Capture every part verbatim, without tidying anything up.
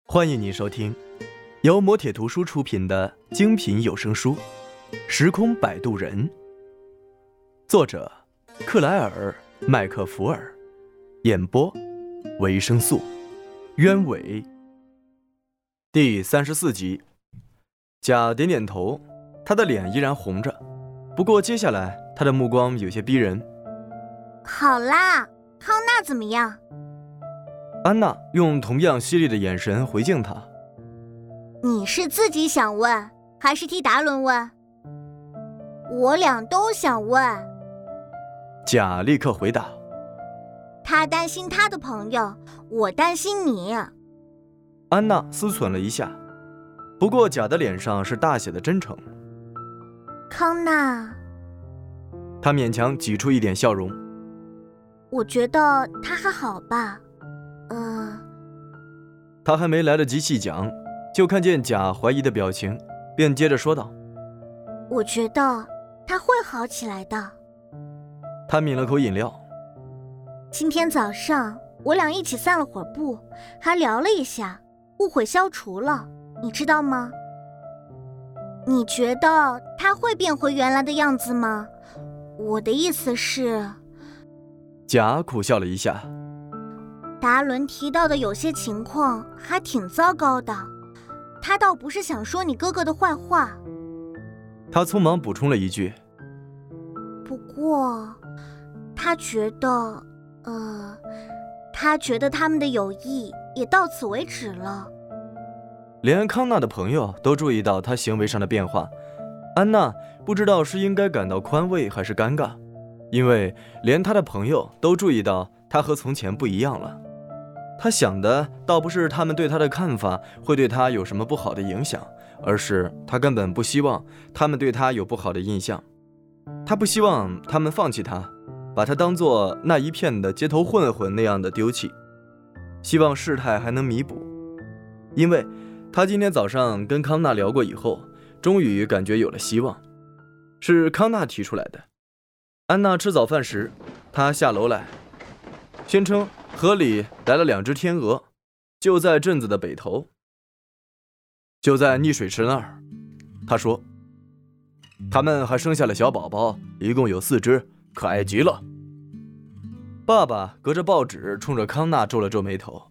欢迎您收听由磨铁图书出品的精品有声书《时空摆渡人》，作者克莱尔·麦克福尔，演播维生素，鸢尾。第三十四集。甲点点头，他的脸依然红着，不过接下来他的目光有些逼人。 好啦，康纳怎么样？ 安娜用同样犀利的眼神回敬他。 你是自己想问，还是替达伦问？我俩都想问。 甲立刻回答。 他担心他的朋友，我担心你。 安娜思忖了一下，不过甲的脸上是大写的真诚。 康纳， 他勉强挤出一点笑容。 我觉得他还好吧。呃， 他还没来得及细讲，就看见甲怀疑的表情，便接着说道： 我觉得他会好起来的。 他抿了口饮料。 今天早上我俩一起散了会儿步，还聊了一下，误会消除了，你知道吗？你觉得他会变回原来的样子吗？我的意思是…… 甲苦笑了一下。 达伦提到的有些情况还挺糟糕的，他倒不是想说你哥哥的坏话。 他匆忙补充了一句， 不过他觉得呃，他觉得他们的友谊也到此为止了。 连康纳的朋友都注意到他行为上的变化，安娜不知道是应该感到宽慰还是尴尬，因为连他的朋友都注意到他和从前不一样了。他想的倒不是他们对他的看法会对他有什么不好的影响，而是他根本不希望他们对他有不好的印象。他不希望他们放弃他，把他当作那一片的街头混混那样的丢弃，希望事态还能弥补。因为他今天早上跟康纳聊过以后，终于感觉有了希望。是康纳提出来的。安娜吃早饭时，他下楼来，宣称河里来了两只天鹅，就在镇子的北头，就在溺水池那儿。他说他们还生下了小宝宝，一共有四只，可爱极了。爸爸隔着报纸冲着康纳皱了皱眉头。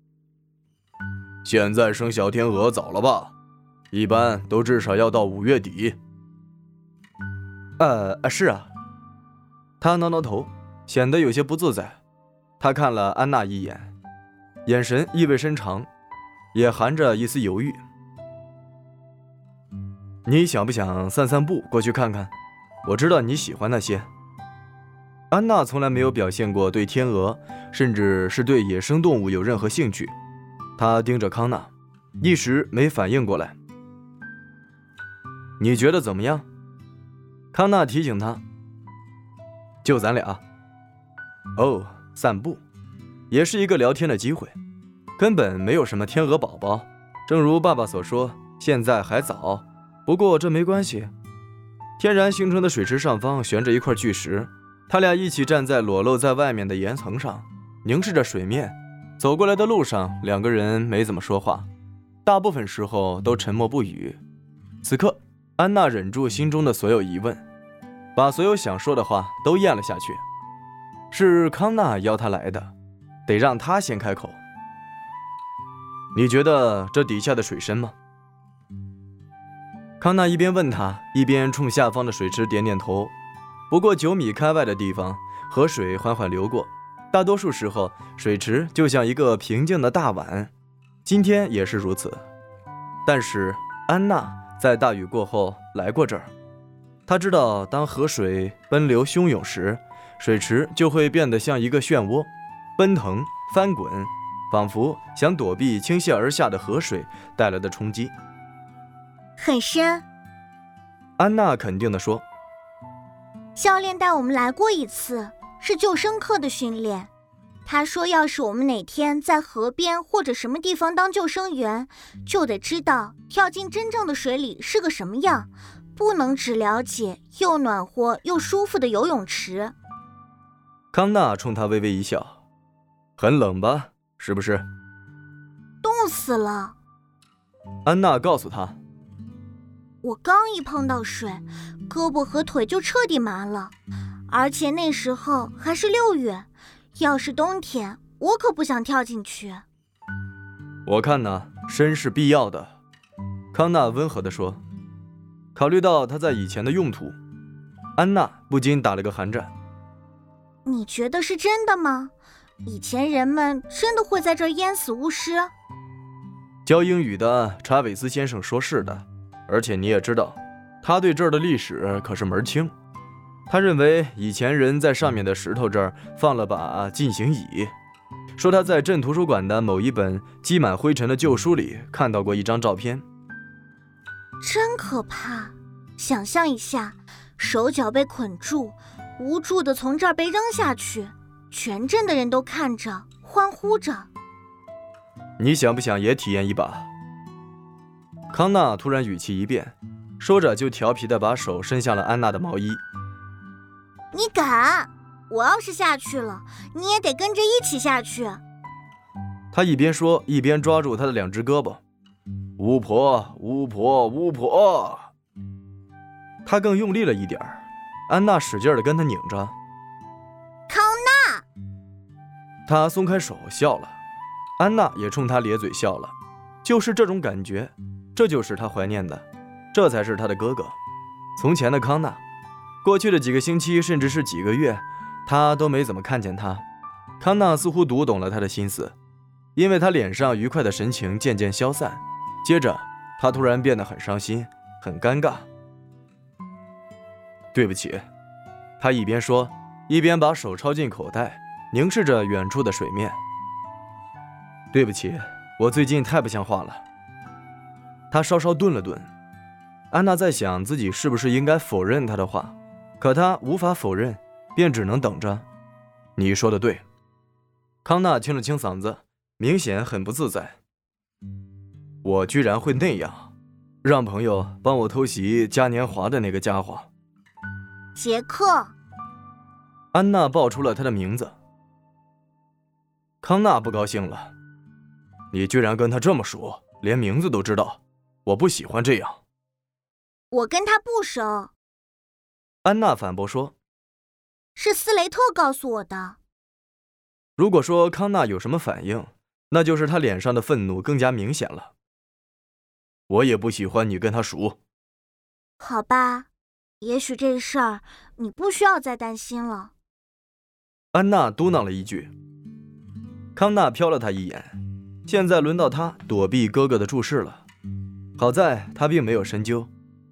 现在生小天鹅早了吧？一般都至少要到五月底。呃，是啊。他挠挠头，显得有些不自在。他看了安娜一眼，眼神意味深长，也含着一丝犹豫。你想不想散散步过去看看？我知道你喜欢那些。安娜从来没有表现过对天鹅，甚至是对野生动物有任何兴趣。她盯着康纳，一时没反应过来。你觉得怎么样？康纳提醒他。就咱俩。哦，散步也是一个聊天的机会，根本没有什么天鹅宝宝。正如爸爸所说，现在还早，不过这没关系。天然形成的水池上方悬着一块巨石，他俩一起站在裸露在外面的岩层上，凝视着水面。走过来的路上，两个人没怎么说话，大部分时候都沉默不语。此刻安娜忍住心中的所有疑问，把所有想说的话都咽了下去。是康纳邀他来的，得让他先开口。你觉得这底下的水深吗？康纳一边问他，一边冲下方的水池点点头。不过九米开外的地方，河水缓缓流过，大多数时候水池就像一个平静的大碗，今天也是如此。但是安娜在大雨过后来过这儿，她知道当河水奔流汹涌时，水池就会变得像一个漩涡，奔腾翻滚，仿佛想躲避倾泻而下的河水带来的冲击。 很深， 安娜肯定地说。 教练带我们来过一次，是救生课的训练。他说要是我们哪天在河边或者什么地方当救生员，就得知道跳进真正的水里是个什么样，不能只了解又暖和又舒服的游泳池。 康纳冲他微微一笑。很冷吧，是不是？ 动物死了。 安娜告诉他， 我刚一碰到水，胳膊和腿就彻底麻了，而且那时候还是六月，要是冬天，我可不想跳进去。 我看呢，深是必要的，康纳温和地说。考虑到他在以前的用途，安娜不禁打了个寒战。 你觉得是真的吗？以前人们真的会在这儿淹死巫师？ 教英语的查韦斯先生说是的，而且你也知道，他对这儿的历史可是门清。他认为以前人在上面的石头这儿放了把进行椅，说他在镇图书馆的某一本积满灰尘的旧书里看到过一张照片。 真可怕，想象一下，手脚被捆住，无助地从这儿被扔下去，全镇的人都看着欢呼着。 你想不想也体验一把？康纳突然语气一变，说着就调皮地把手伸向了安娜的毛衣。 你敢？我要是下去了，你也得跟着一起下去。 他一边说一边抓住她的两只胳膊。巫婆，巫婆，巫婆！他更用力了一点，安娜使劲地跟他拧着。 康纳！ 他松开手笑了，安娜也冲他咧嘴笑了。就是这种感觉，这就是他怀念的，这才是他的哥哥。从前的康纳，过去的几个星期甚至是几个月，他都没怎么看见他。康纳似乎读懂了他的心思，因为他脸上愉快的神情渐渐消散，接着他突然变得很伤心，很尴尬。对不起，他一边说一边把手抄进口袋，凝视着远处的水面。对不起，我最近太不像话了。他稍稍顿了顿，安娜在想自己是不是应该否认他的话，可他无法否认，便只能等着。你说的对。康纳清了清嗓子，明显很不自在。我居然会那样，让朋友帮我偷袭嘉年华的那个家伙。 杰克。 安娜报出了他的名字。康纳不高兴了，你居然跟他这么熟，连名字都知道，我不喜欢这样。 我跟他不熟。 安娜反驳说， 是斯雷特告诉我的。 如果说康纳有什么反应，那就是他脸上的愤怒更加明显了。我也不喜欢你跟他熟。 好吧，也许这事儿你不需要再担心了。 安娜嘟囔了一句。康纳瞟了他一眼，现在轮到他躲避哥哥的注视了。好在他并没有深究。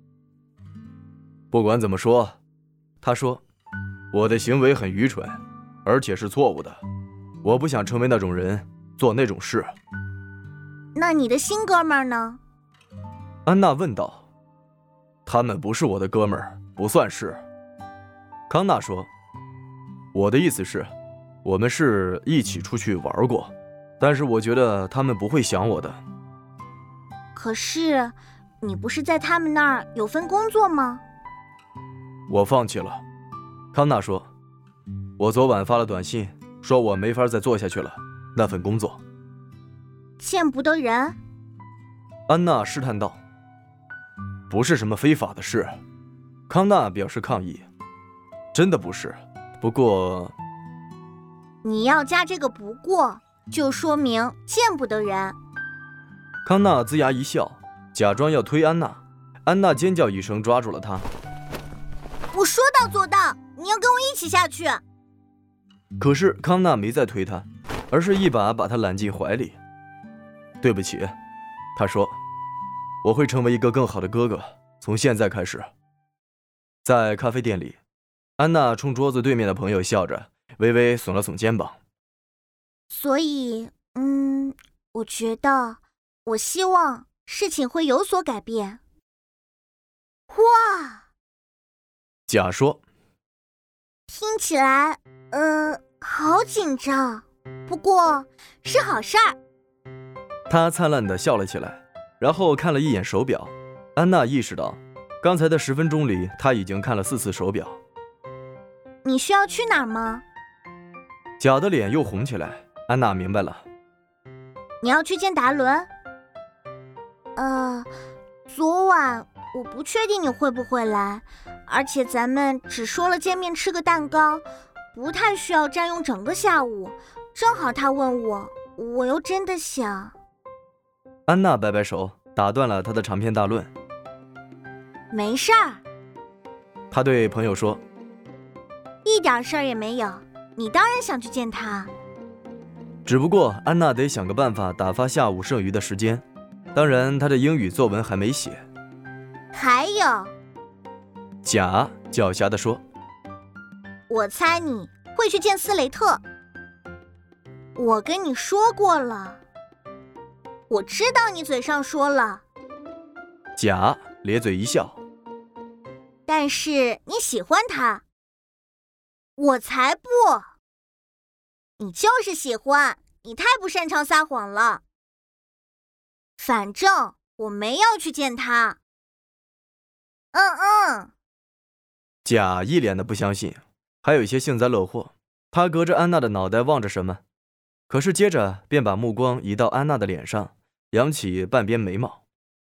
不管怎么说，他说，我的行为很愚蠢，而且是错误的。我不想成为那种人，做那种事。 那你的新哥们儿呢？ 安娜问道。他们不是我的哥们儿，不算是。康纳说，我的意思是，我们是一起出去玩过，但是我觉得他们不会想我的。 可是，你不是在他们那儿有份工作吗？ 我放弃了。康纳说，我昨晚发了短信，说我没法再做下去了，那份工作。 见不得人。 安娜试探道。不是什么非法的事。康纳表示抗议。真的不是，不过…… 你要加这个不过，就说明见不得人。 康纳龇牙一笑，假装要推安娜。安娜尖叫一声，抓住了他。 我说到做到，你要跟我一起下去。 可是康纳没再推他，而是一把把他揽进怀里。对不起，他说，我会成为一个更好的哥哥，从现在开始。在咖啡店里，安娜冲桌子对面的朋友笑着，微微耸了耸肩膀。 所以，嗯，我觉得，我希望事情会有所改变。哇！ 甲说， 听起来，呃，好紧张，不过是好事儿。 他灿烂地笑了起来，然后看了一眼手表。安娜意识到，刚才的十分钟里，他已经看了四次手表。 你需要去哪儿吗？ 甲的脸又红起来。安娜明白了。 你要去见达伦？呃，昨晚我不确定你会不会来，而且咱们只说了见面吃个蛋糕，不太需要占用整个下午。正好他问我，我又真的想…… 安娜摆摆手，打断了他的长篇大论。 没事儿， 他对朋友说， 一点事儿也没有，你当然想去见他。 只不过安娜得想个办法打发下午剩余的时间，当然她的英语作文还没写。 还有， 甲狡黠地说， 我猜你会去见斯雷特。我跟你说过了，我知道你嘴上说了。 甲咧嘴一笑， 但是你喜欢他。我才不，你就是喜欢，你太不擅长撒谎了。反正我没要去见他。嗯嗯。 甲一脸的不相信，还有一些幸灾乐祸。他隔着安娜的脑袋望着什么，可是接着便把目光移到安娜的脸上，扬起半边眉毛。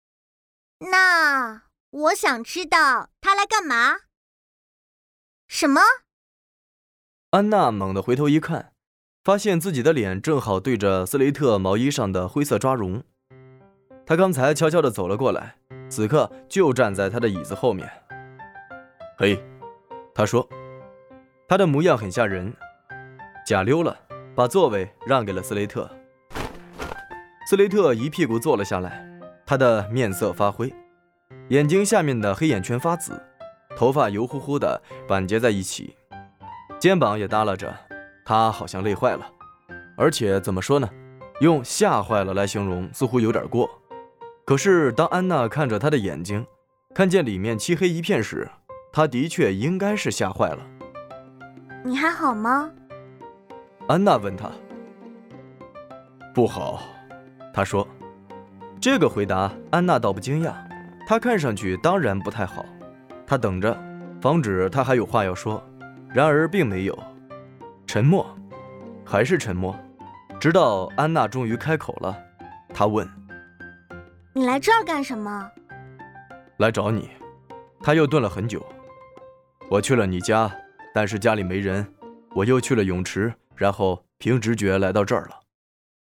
那我想知道他来干嘛？什么？ 安娜猛地回头一看，发现自己的脸正好对着斯雷特毛衣上的灰色抓绒。他刚才悄悄地走了过来，此刻就站在他的椅子后面。嘿，他说，他的模样很吓人。甲溜了，把座位让给了斯雷特。斯雷特一屁股坐了下来，他的面色发灰，眼睛下面的黑眼圈发紫，头发油乎乎的板结在一起，肩膀也耷拉着，他好像累坏了。而且怎么说呢，用吓坏了来形容似乎有点过。可是当安娜看着他的眼睛，看见里面漆黑一片时，他的确应该是吓坏了。 你还好吗？ 安娜问他。不好，他说。这个回答安娜倒不惊讶，他看上去当然不太好。他等着，防止他还有话要说，然而并没有。沉默，还是沉默，直到安娜终于开口了。他问， 你来这儿干什么？ 来找你。他又顿了很久。我去了你家，但是家里没人，我又去了泳池，然后凭直觉来到这儿了。